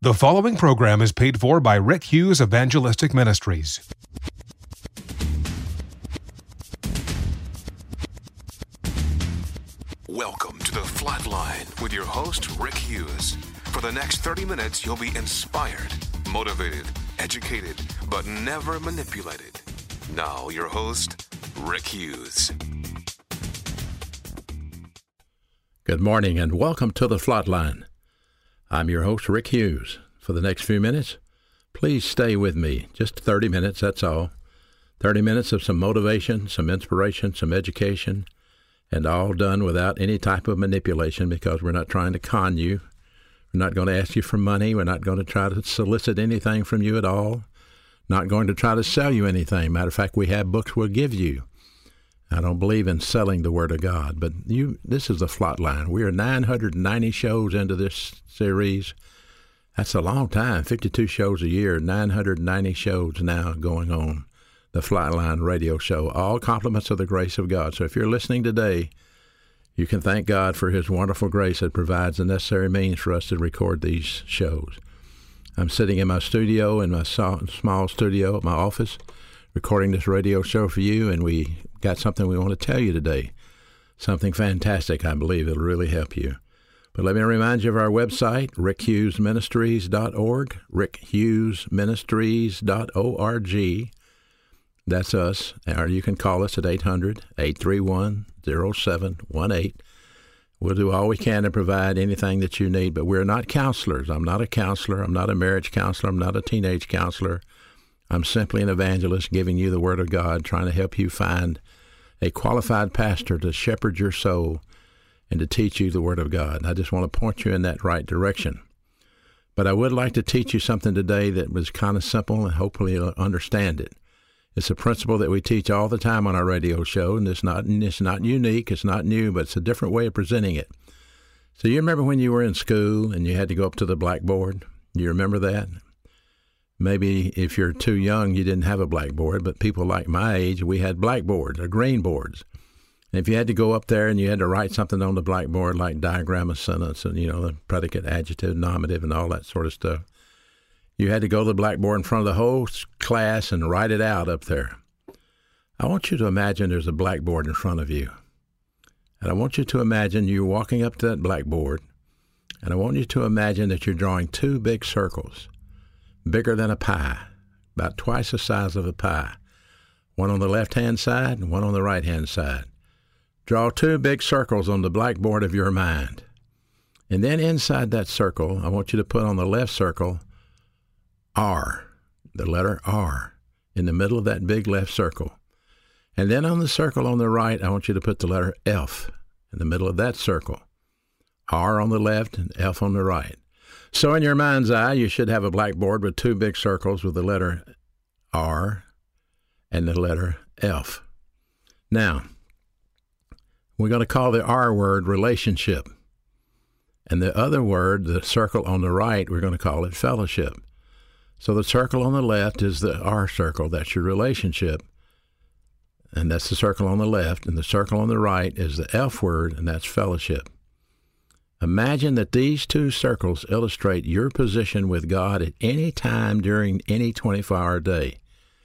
The following program is paid for by Rick Hughes Evangelistic Ministries. Welcome to The Flatline with your host, Rick Hughes. For the next 30 minutes, you'll be inspired, motivated, educated, but never manipulated. Now, your host, Rick Hughes. Good morning and welcome to The Flatline. I'm your host, Rick Hughes. For the next few minutes, please stay with me. Just 30 minutes, that's all. 30 minutes of some motivation, some inspiration, some education, and all done without any type of manipulation because we're not trying to con you. We're not going to ask you for money. We're not going to try to solicit anything from you at all. Not going to try to sell you anything. Matter of fact, we have books we'll give you. I don't believe in selling the Word of God, but this is the Flatline. We are 990 shows into this series. That's a long time, 52 shows a year, 990 shows now going on the Flatline radio show, all compliments of the grace of God. So if you're listening today, you can thank God for His wonderful grace that provides the necessary means for us to record these shows. I'm sitting in my studio, in my small studio at my office, recording this radio show for you, and we got something we want to tell you today. Something fantastic, I believe. It'll really help you. But let me remind you of our website, rickhughesministries.org, rickhughesministries.org. That's us. Or you can call us at 800-831-0718. We'll do all we can to provide anything that you need, but we're not counselors. I'm not a counselor. I'm not a marriage counselor. I'm not a teenage counselor. I'm simply an evangelist giving you the Word of God, trying to help you find a qualified pastor to shepherd your soul and to teach you the Word of God. And I just want to point you in that right direction. But I would like to teach you something today that was kind of simple, and hopefully you'll understand it. It's a principle that we teach all the time on our radio show, and it's not unique, it's not new, but it's a different way of presenting it. So you remember when you were in school and you had to go up to the blackboard? You remember that? Maybe if you're too young, you didn't have a blackboard, but people like my age, we had blackboards or green boards. And if you had to go up there and you had to write something on the blackboard, like diagram a sentence and, the predicate, adjective, nominative, and all that sort of stuff, you had to go to the blackboard in front of the whole class and write it out up there. I want you to imagine there's a blackboard in front of you. And I want you to imagine you're walking up to that blackboard, and I want you to imagine that you're drawing two big circles, bigger than a pie, about twice the size of a pie, one on the left-hand side and one on the right-hand side. Draw two big circles on the blackboard of your mind. And then inside that circle, I want you to put on the left circle R, the letter R, in the middle of that big left circle. And then on the circle on the right, I want you to put the letter F in the middle of that circle. R on the left and F on the right. So in your mind's eye, you should have a blackboard with two big circles with the letter R and the letter F. Now, we're going to call the R word relationship. And the other word, the circle on the right, we're going to call it fellowship. So the circle on the left is the R circle. That's your relationship. And that's the circle on the left. And the circle on the right is the F word, and that's fellowship. Imagine that these two circles illustrate your position with God at any time during any 24-hour day.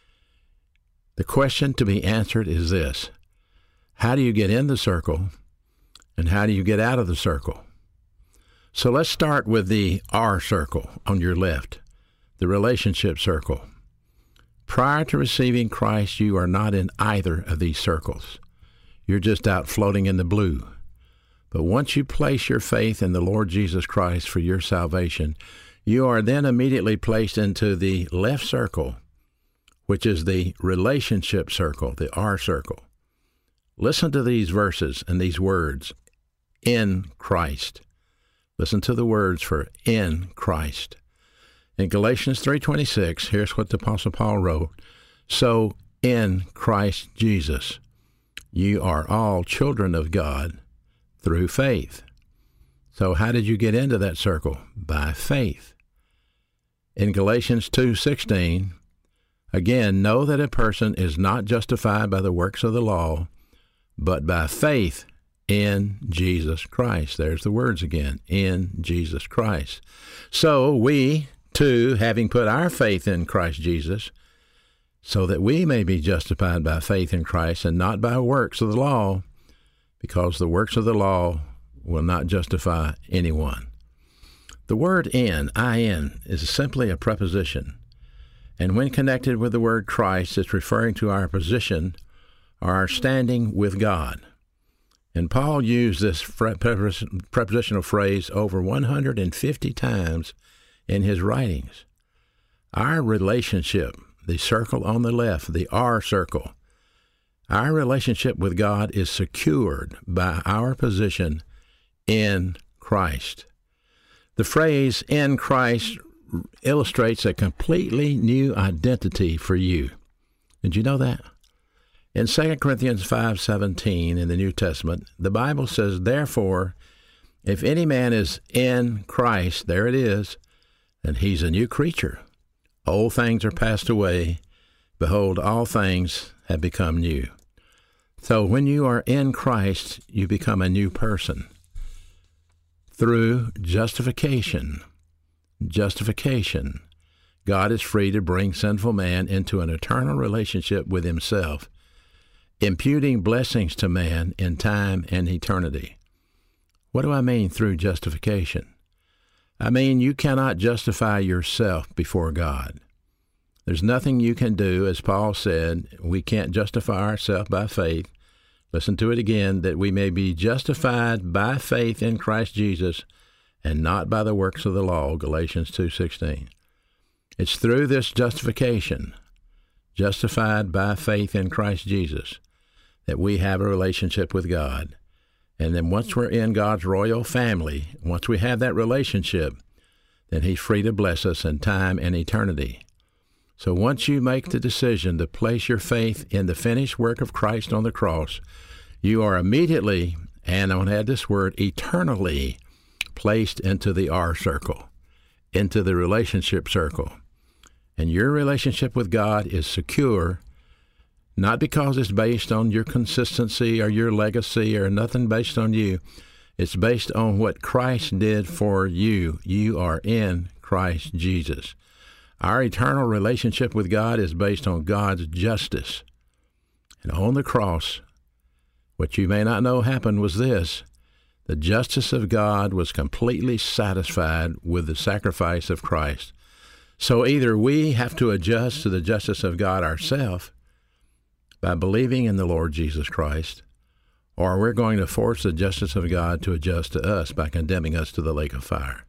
The question to be answered is this: how do you get in the circle, and how do you get out of the circle? So let's start with the R circle on your left, the relationship circle. Prior to receiving Christ, you are not in either of these circles. You're just out floating in the blue. But once you place your faith in the Lord Jesus Christ for your salvation, you are then immediately placed into the left circle, which is the relationship circle, the R circle. Listen to these verses and these words, in Christ. Listen to the words for in Christ. In Galatians 3:26, here's what the Apostle Paul wrote. So in Christ Jesus, you are all children of God through faith. So how did you get into that circle? By faith. In Galatians 2:16, again, know that a person is not justified by the works of the law, but by faith in Jesus Christ. There's the words again, in Jesus Christ. So we, too, having put our faith in Christ Jesus, so that we may be justified by faith in Christ and not by works of the law, because the works of the law will not justify anyone. The word in, I-N, is simply a preposition. And when connected with the word Christ, it's referring to our position or our standing with God. And Paul used this prepositional phrase over 150 times in his writings. Our relationship, the circle on the left, the R circle, our relationship with God is secured by our position in Christ. The phrase in Christ illustrates a completely new identity for you. Did you know that? In 2 Corinthians 5:17 in the New Testament, the Bible says, therefore, if any man is in Christ, there it is, then he's a new creature. Old things are passed away. Behold, all things have become new. So when you are in Christ, you become a new person. Through justification, God is free to bring sinful man into an eternal relationship with himself, imputing blessings to man in time and eternity. What do I mean through justification? I mean you cannot justify yourself before God. There's nothing you can do, as Paul said, we can't justify ourselves by faith. Listen to it again, that we may be justified by faith in Christ Jesus and not by the works of the law, Galatians 2:16. It's through this justification, justified by faith in Christ Jesus, that we have a relationship with God. And then once we're in God's royal family, once we have that relationship, then he's free to bless us in time and eternity. So once you make the decision to place your faith in the finished work of Christ on the cross, you are immediately, and I'm going to add this word, eternally placed into the R circle, into the relationship circle. And your relationship with God is secure, not because it's based on your consistency or your legacy or nothing based on you. It's based on what Christ did for you. You are in Christ Jesus. Our eternal relationship with God is based on God's justice. And on the cross, what you may not know happened was this: the justice of God was completely satisfied with the sacrifice of Christ. So either we have to adjust to the justice of God ourselves by believing in the Lord Jesus Christ, or we're going to force the justice of God to adjust to us by condemning us to the lake of fire.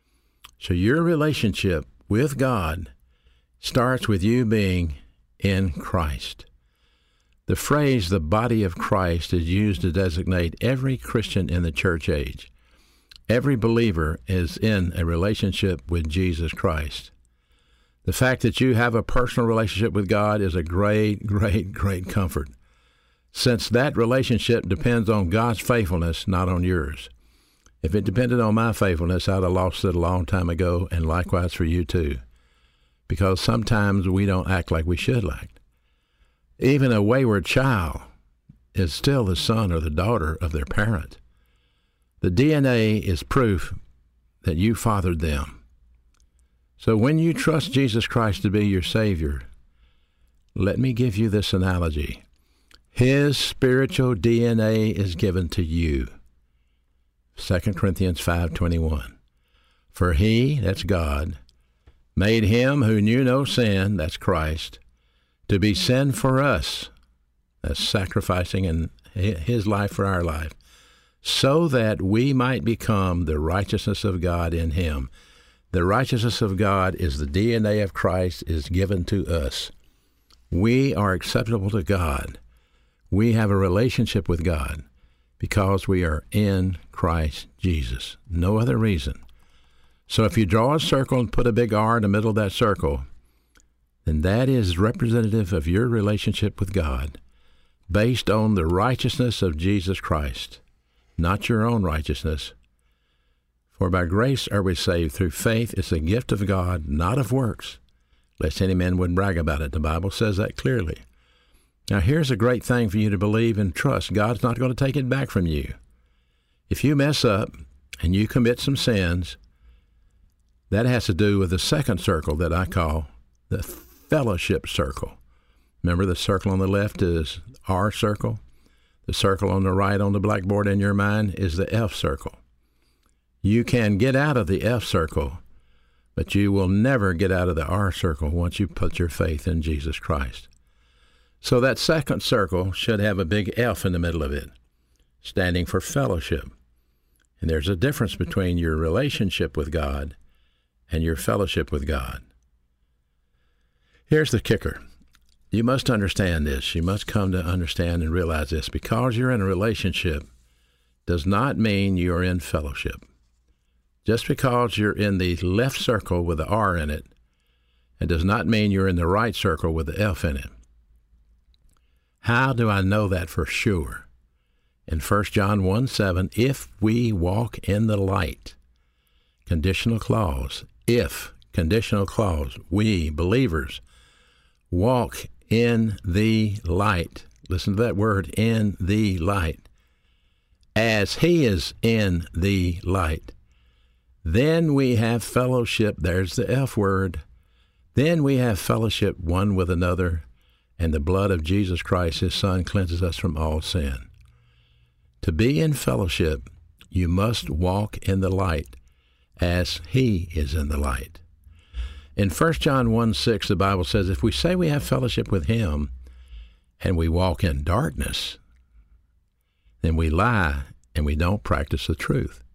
So your relationship with God starts with you being in Christ. The phrase, the body of Christ, is used to designate every Christian in the church age. Every believer is in a relationship with Jesus Christ. The fact that you have a personal relationship with God is a great, great, great comfort, since that relationship depends on God's faithfulness, not on yours. If it depended on my faithfulness, I'd have lost it a long time ago, and likewise for you too, because sometimes we don't act like we should act. Even a wayward child is still the son or the daughter of their parent. The DNA is proof that you fathered them. So when you trust Jesus Christ to be your Savior, let me give you this analogy. His spiritual DNA is given to you. 2 Corinthians 5:21. For he, that's God, made him who knew no sin, that's Christ, to be sin for us, that's sacrificing in his life for our life, so that we might become the righteousness of God in him. The righteousness of God is the DNA of Christ is given to us. We are acceptable to God. We have a relationship with God because we are in Christ Jesus. No other reason. So if you draw a circle and put a big R in the middle of that circle, then that is representative of your relationship with God based on the righteousness of Jesus Christ, not your own righteousness. For by grace are we saved through faith. It's a gift of God, not of works, lest any man would brag about it. The Bible says that clearly. Now here's a great thing for you to believe and trust. God's not going to take it back from you. If you mess up and you commit some sins, that has to do with the second circle that I call the fellowship circle. Remember, the circle on the left is R circle. The circle on the right on the blackboard in your mind is the F circle. You can get out of the F circle, but you will never get out of the R circle once you put your faith in Jesus Christ. So that second circle should have a big F in the middle of it, standing for fellowship. And there's a difference between your relationship with God and your fellowship with God. Here's the kicker. You must understand this. You must come to understand and realize this. Because you're in a relationship does not mean you're in fellowship. Just because you're in the left circle with the R in it, it does not mean you're in the right circle with the F in it. How do I know that for sure? In 1 John 1:7, if we walk in the light, conditional clause, if, conditional clause, we, believers, walk in the light. Listen to that word, in the light. As he is in the light. Then we have fellowship. There's the F word. Then we have fellowship one with another, and the blood of Jesus Christ, his Son, cleanses us from all sin. To be in fellowship, you must walk in the light as he is in the light. In 1 John 1:6, the Bible says, if we say we have fellowship with him and we walk in darkness, then we lie and we don't practice the truth.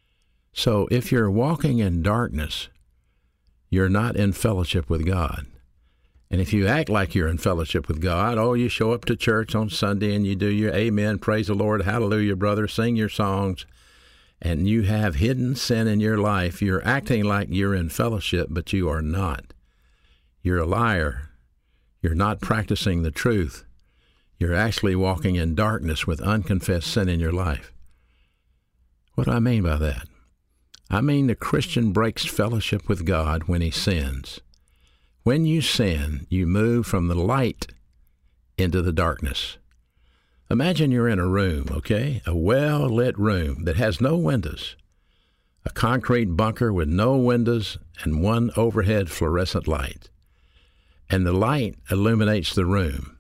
So if you're walking in darkness, you're not in fellowship with God. And if you act like you're in fellowship with God, you show up to church on Sunday and you do your amen, praise the Lord, hallelujah, brother, sing your songs, and you have hidden sin in your life, you're acting like you're in fellowship, but you are not. You're a liar. You're not practicing the truth. You're actually walking in darkness with unconfessed sin in your life. What do I mean by that? I mean the Christian breaks fellowship with God when he sins. When you sin, you move from the light into the darkness. Imagine you're in a room, okay? A well-lit room that has no windows, a concrete bunker with no windows and one overhead fluorescent light. And the light illuminates the room.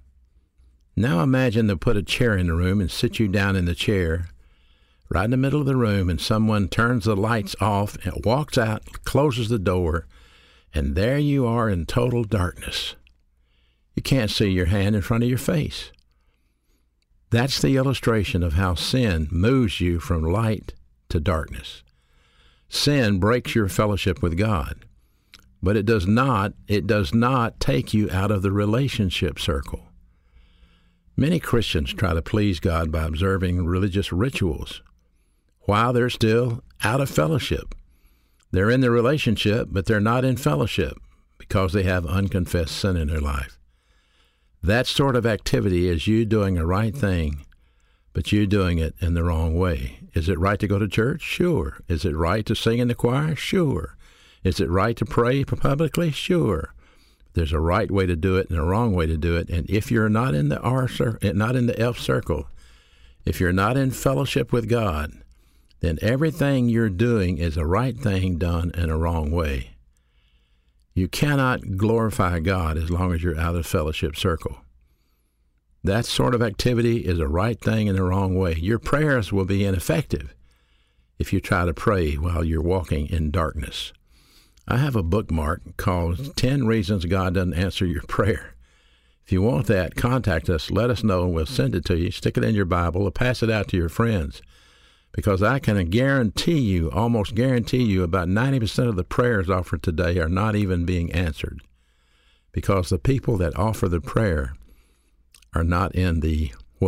Now imagine they put a chair in the room and sit you down in the chair right in the middle of the room, and someone turns the lights off and walks out, closes the door, and there you are in total darkness. You can't see your hand in front of your face. That's the illustration of how sin moves you from light to darkness. Sin breaks your fellowship with God, but it does not take you out of the relationship circle. Many Christians try to please God by observing religious rituals while they're still out of fellowship. They're in the relationship, but they're not in fellowship because they have unconfessed sin in their life. That sort of activity is you doing the right thing, but you doing it in the wrong way. Is it right to go to church? Sure. Is it right to sing in the choir? Sure. Is it right to pray publicly? Sure. There's a right way to do it and a wrong way to do it. And if you're not in the not in the F circle, if you're not in fellowship with God, then everything you're doing is a right thing done in a wrong way. You cannot glorify God as long as you're out of the fellowship circle. That sort of activity is a right thing in the wrong way. Your prayers will be ineffective if you try to pray while you're walking in darkness. I have a bookmark called 10 Reasons God Doesn't Answer Your Prayer. If you want that, contact us. Let us know, and we'll send it to you. Stick it in your Bible or pass it out to your friends. Because I can almost guarantee you, about 90% of the prayers offered today are not even being answered. Because the people that offer the prayer are not in the,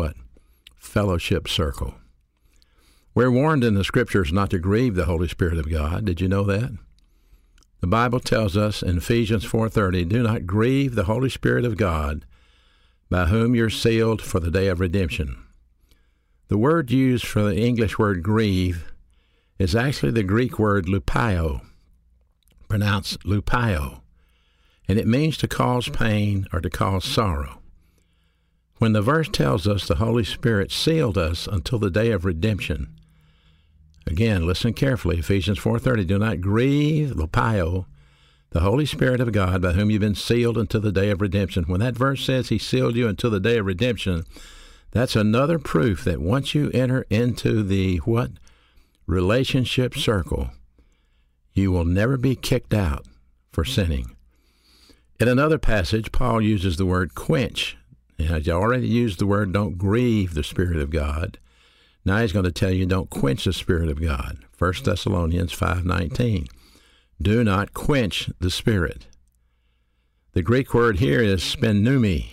fellowship circle. We're warned in the Scriptures not to grieve the Holy Spirit of God. Did you know that? The Bible tells us in Ephesians 4:30, do not grieve the Holy Spirit of God, by whom you're sealed for the day of redemption. The word used for the English word grieve is actually the Greek word lupio, pronounced lupio, and it means to cause pain or to cause sorrow. When the verse tells us the Holy Spirit sealed us until the day of redemption, Again, listen carefully. Ephesians 4:30, do not grieve, Lopio, the Holy Spirit of God, by whom you've been sealed until the day of redemption. When that verse says he sealed you until the day of redemption, that's another proof that once you enter into the relationship circle, you will never be kicked out for sinning. In another passage, Paul uses the word quench. He already used the word don't grieve the Spirit of God. Now he's going to tell you don't quench the Spirit of God. 1 Thessalonians 5:19. Do not quench the Spirit. The Greek word here is spenumi.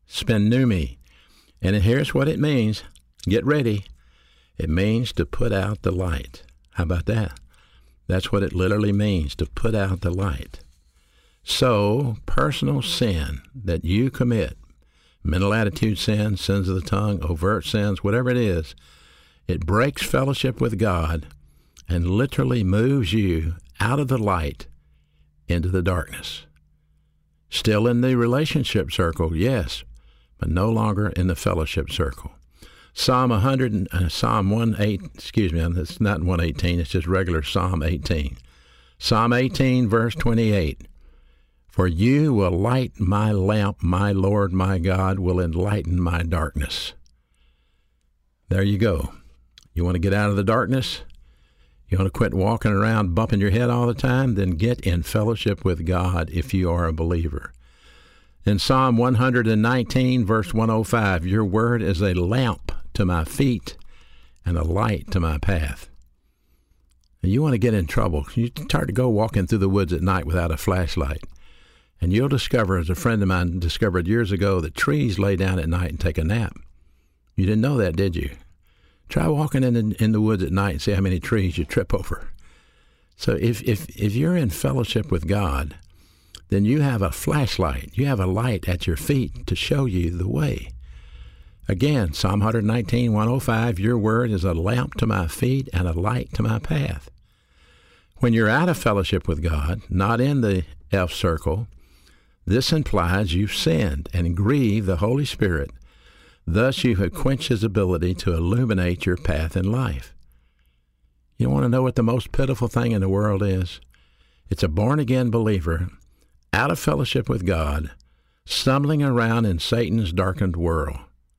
And here's what it means. Get ready. It means to put out the light. How about that? That's what it literally means, to put out the light. So, personal sin that you commit, mental attitude sin, sins of the tongue, overt sins, whatever it is, it breaks fellowship with God and literally moves you out of the light into the darkness. Still in the relationship circle, yes, but no longer in the fellowship circle. Psalm 118, it's not 118, it's just regular Psalm 18. Psalm 18, verse 28. For you will light my lamp, my Lord, my God, will enlighten my darkness. There you go. You want to get out of the darkness? You want to quit walking around bumping your head all the time? Then get in fellowship with God if you are a believer. In Psalm 119, verse 105, your word is a lamp to my feet and a light to my path. And you want to get in trouble. You start to go walking through the woods at night without a flashlight. And you'll discover, as a friend of mine discovered years ago, that trees lay down at night and take a nap. You didn't know that, did you? Try walking in the woods at night and see how many trees you trip over. So if you're in fellowship with God, then you have a flashlight. You have a light at your feet to show you the way. Again, Psalm 119, 105, your word is a lamp to my feet and a light to my path. When you're out of fellowship with God, not in the F circle, this implies you've sinned and grieved the Holy Spirit. Thus, you have quenched his ability to illuminate your path in life. You want to know what the most pitiful thing in the world is? It's a born-again believer out of fellowship with God, stumbling around in Satan's darkened world.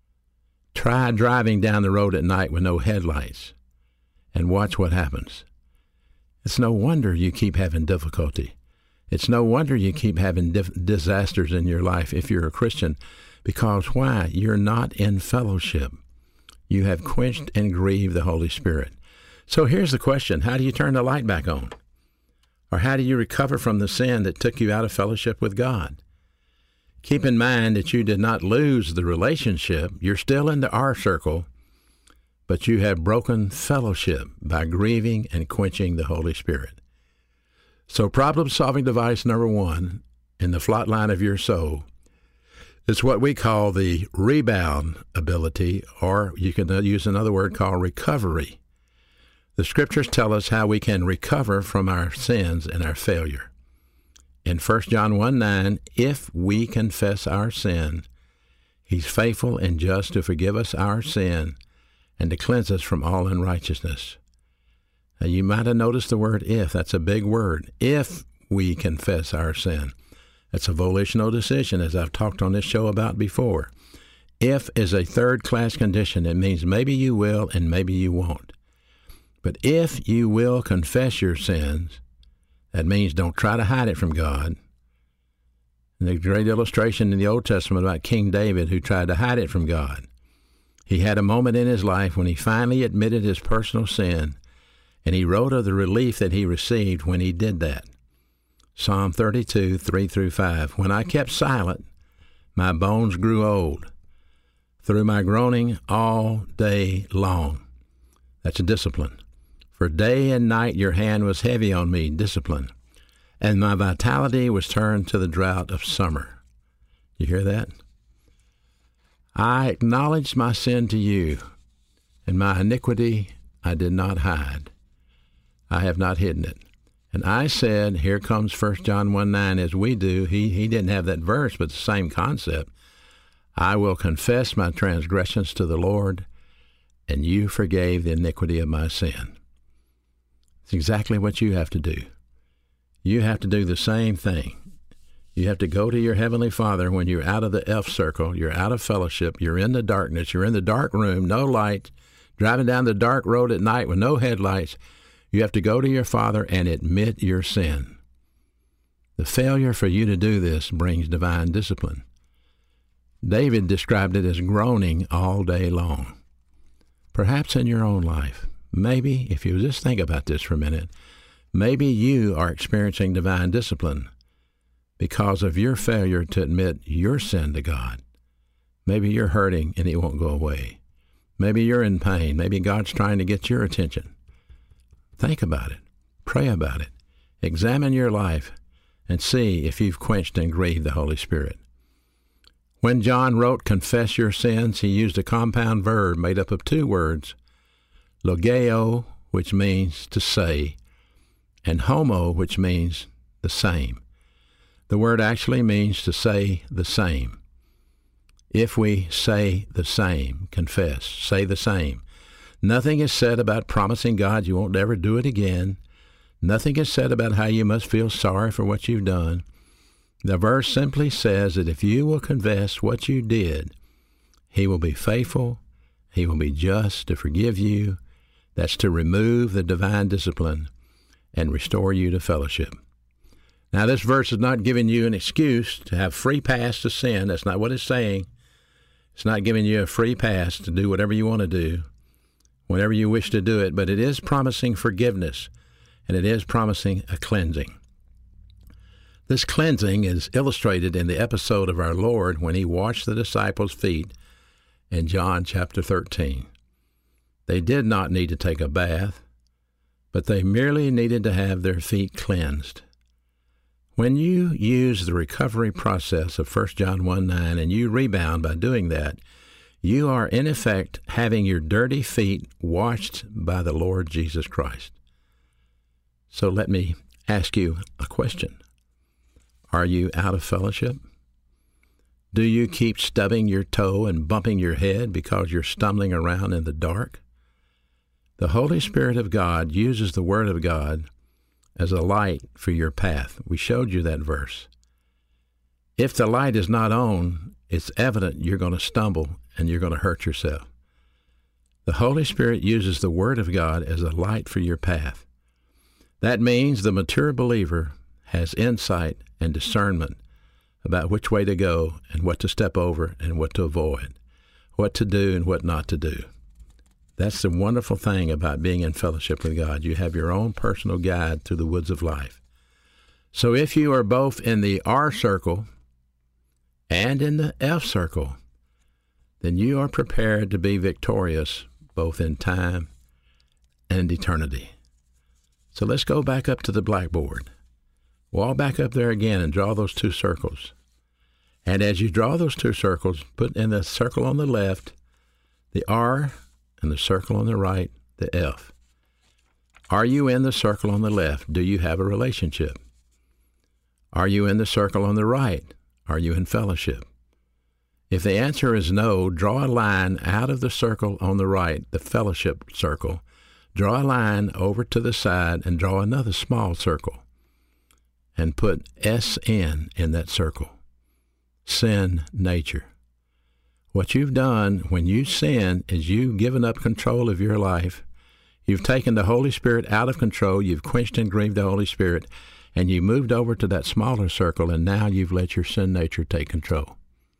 Try driving down the road at night with no headlights and watch what happens. It's no wonder you keep having difficulty. It's no wonder you keep having disasters in your life if you're a Christian. Because why? You're not in fellowship. You have quenched and grieved the Holy Spirit. So here's the question. How do you turn the light back on? Or how do you recover from the sin that took you out of fellowship with God? Keep in mind that you did not lose the relationship. You're still in the R circle, but you have broken fellowship by grieving and quenching the Holy Spirit. So problem-solving device number one in the flat line of your soul is what we call the rebound ability, or you can use another word called recovery. The scriptures tell us how we can recover from our sins and our failure. In 1 John 1:9, if we confess our sin, he's faithful and just to forgive us our sin and to cleanse us from all unrighteousness. Now, you might have noticed the word if. That's a big word. If we confess our sin. That's a volitional decision, as I've talked on this show about before. If is a third-class condition. It means maybe you will and maybe you won't. But if you will confess your sins, that means don't try to hide it from God. And the great illustration in the Old Testament about King David who tried to hide it from God. He had a moment in his life when he finally admitted his personal sin, and he wrote of the relief that he received when he did that. Psalm 32, 3-5. When I kept silent, my bones grew old through my groaning all day long. That's a discipline. For day and night your hand was heavy on me, discipline, and my vitality was turned to the drought of summer. You hear that? I acknowledged my sin to you, and my iniquity I did not hide. I have not hidden it. And I said, here comes 1 John 1:9 as we do. He didn't have that verse, but the same concept. I will confess my transgressions to the Lord, and you forgave the iniquity of my sin. It's exactly what you have to do. You have to do the same thing. You have to go to your Heavenly Father when you're out of the F circle, you're out of fellowship, you're in the darkness, you're in the dark room, no light, driving down the dark road at night with no headlights. You have to go to your Father and admit your sin. The failure for you to do this brings divine discipline. David described it as groaning all day long. Perhaps in your own life, maybe, if you just think about this for a minute, maybe you are experiencing divine discipline because of your failure to admit your sin to God. Maybe you're hurting and it won't go away. Maybe you're in pain. Maybe God's trying to get your attention. Think about it. Pray about it. Examine your life and see if you've quenched and grieved the Holy Spirit. When John wrote, "Confess your sins," he used a compound verb made up of two words, logeo, which means to say, and homo, which means the same. The word actually means to say the same. If we say the same, confess, say the same. Nothing is said about promising God you won't ever do it again. Nothing is said about how you must feel sorry for what you've done. The verse simply says that if you will confess what you did, He will be faithful, He will be just to forgive you. That's to remove the divine discipline and restore you to fellowship. Now, this verse is not giving you an excuse to have free pass to sin. That's not what it's saying. It's not giving you a free pass to do whatever you want to do, whenever you wish to do it, but it is promising forgiveness, and it is promising a cleansing. This cleansing is illustrated in the episode of our Lord when He washed the disciples' feet in John chapter 13. They did not need to take a bath, but they merely needed to have their feet cleansed. When you use the recovery process of 1 John 1:9 and you rebound by doing that, you are in effect having your dirty feet washed by the Lord Jesus Christ. So let me ask you a question. Are you out of fellowship? Do you keep stubbing your toe and bumping your head because you're stumbling around in the dark? The Holy Spirit of God uses the Word of God as a light for your path. We showed you that verse. If the light is not on, it's evident you're going to stumble and you're going to hurt yourself. The Holy Spirit uses the Word of God as a light for your path. That means the mature believer has insight and discernment about which way to go and what to step over and what to avoid, what to do and what not to do. That's the wonderful thing about being in fellowship with God. You have your own personal guide through the woods of life. So if you are both in the R circle and in the F circle, then you are prepared to be victorious both in time and eternity. So let's go back up to the blackboard. Walk back up there again and draw those two circles. And as you draw those two circles, put in the circle on the left, the R, and the circle on the right, the F. Are you in the circle on the left? Do you have a relationship? Are you in the circle on the right? Are you in fellowship? If the answer is no, draw a line out of the circle on the right, the fellowship circle. Draw a line over to the side and draw another small circle. And put SN in that circle. Sin nature. What you've done when you sin is you've given up control of your life. You've taken the Holy Spirit out of control. You've quenched and grieved the Holy Spirit. And you moved over to that smaller circle, and now you've let your sin nature take control.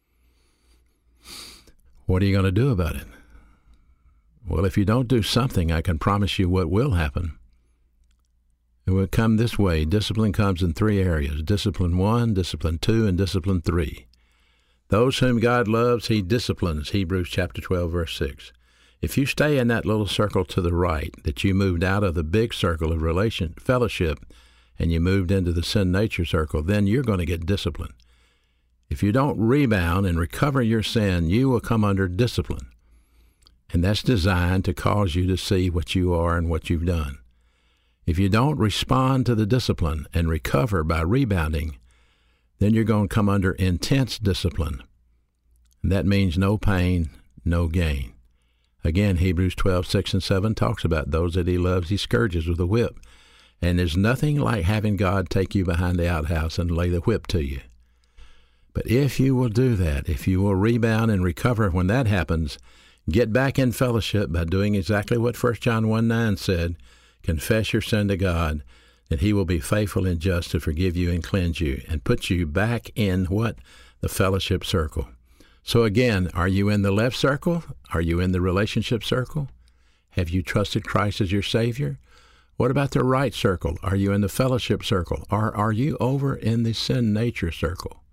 What are you going to do about it? Well, if you don't do something, I can promise you what will happen. It will come this way. Discipline comes in three areas. Discipline 1, Discipline 2, and Discipline 3. Those whom God loves, He disciplines, Hebrews chapter 12, verse 6. If you stay in that little circle to the right, that you moved out of the big circle of fellowship, and you moved into the sin nature circle, then you're going to get discipline. If you don't rebound and recover your sin, you will come under discipline. And that's designed to cause you to see what you are and what you've done. If you don't respond to the discipline and recover by rebounding, then you're going to come under intense discipline. And that means no pain, no gain. Again, Hebrews 12, 6 and 7 talks about those that He loves, He scourges with a whip. And there's nothing like having God take you behind the outhouse and lay the whip to you. But if you will do that, if you will rebound and recover when that happens, get back in fellowship by doing exactly what 1 John 1:9 said, confess your sin to God, and he will be faithful and just to forgive you and cleanse you and put you back in what? The fellowship circle. So again, are you in the left circle? Are you in the relationship circle? Have you trusted Christ as your Savior? What about the right circle? Are you in the fellowship circle? Or are you over in the sin nature circle?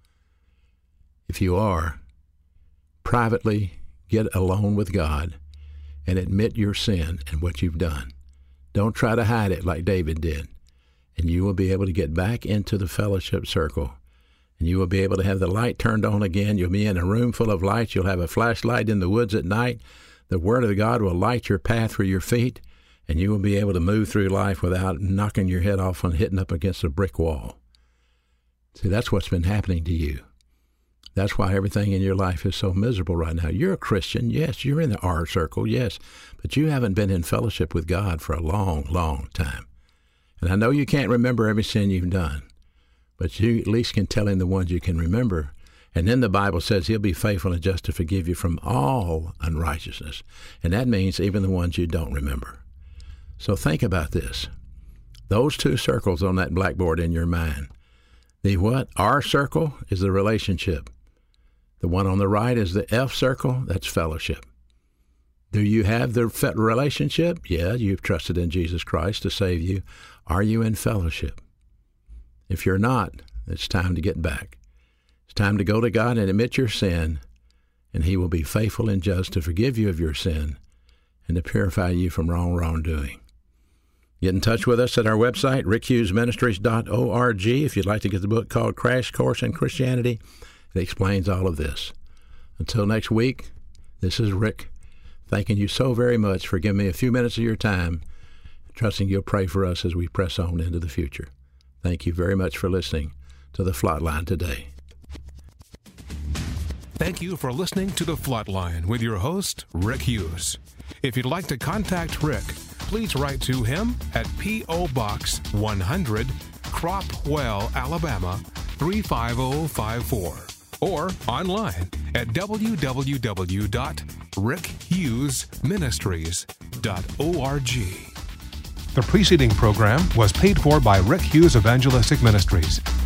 If you are, privately get alone with God and admit your sin and what you've done. Don't try to hide it like David did. And you will be able to get back into the fellowship circle. And you will be able to have the light turned on again. You'll be in a room full of lights. You'll have a flashlight in the woods at night. The Word of God will light your path for your feet. And you will be able to move through life without knocking your head off and hitting up against a brick wall. See, that's what's been happening to you. That's why everything in your life is so miserable right now. You're a Christian, yes. You're in the R circle, yes. But you haven't been in fellowship with God for a long, long time. And I know you can't remember every sin you've done, but you at least can tell him the ones you can remember. And then the Bible says he'll be faithful and just to forgive you from all unrighteousness. And that means even the ones you don't remember. So think about this. Those two circles on that blackboard in your mind. The what? R circle is the relationship. The one on the right is the F circle. That's fellowship. Do you have the relationship? Yeah, you've trusted in Jesus Christ to save you. Are you in fellowship? If you're not, it's time to get back. It's time to go to God and admit your sin, and he will be faithful and just to forgive you of your sin and to purify you from wrongdoing. Get in touch with us at our website, rickhughesministries.org. If you'd like to get the book called Crash Course in Christianity, it explains all of this. Until next week, this is Rick, thanking you so very much for giving me a few minutes of your time, trusting you'll pray for us as we press on into the future. Thank you very much for listening to The Flatline today. Thank you for listening to The Flatline with your host, Rick Hughes. If you'd like to contact Rick, please write to him at P.O. Box 100, Cropwell, Alabama 35054, or online at www.rickhughesministries.org. The preceding program was paid for by Rick Hughes Evangelistic Ministries.